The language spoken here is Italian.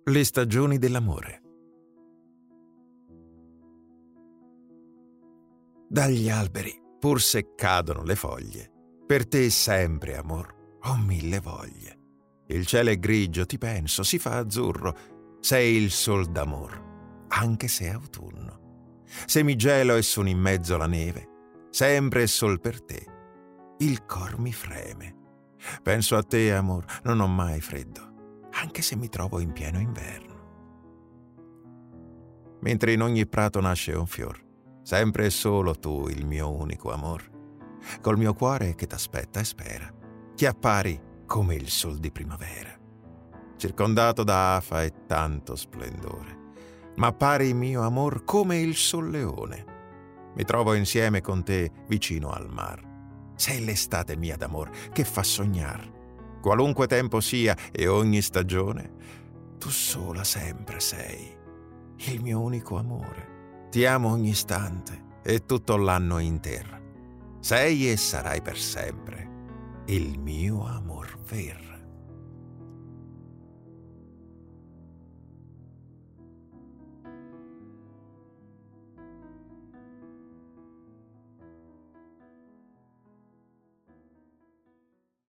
Le stagioni dell'amore. Dagli alberi, pur se cadono le foglie, per te sempre, amor, ho mille voglie. Il cielo è grigio, ti penso, si fa azzurro, sei il sol d'amor, anche se è autunno. Se mi gelo e sono in mezzo alla neve, sempre è sol per te, il cor mi freme. Penso a te, amor, non ho mai freddo, anche se mi trovo in pieno inverno. Mentre in ogni prato nasce un fior, sempre e solo tu il mio unico amor, col mio cuore che t'aspetta e spera, che appari come il sol di primavera, circondato da afa e tanto splendore, ma appari mio amor come il sol leone. Mi trovo insieme con te vicino al mar, sei l'estate mia d'amor che fa sognar. Qualunque tempo sia e ogni stagione, tu sola sempre sei il mio unico amore. Ti amo ogni istante e tutto l'anno in terra. Sei e sarai per sempre il mio amor vero.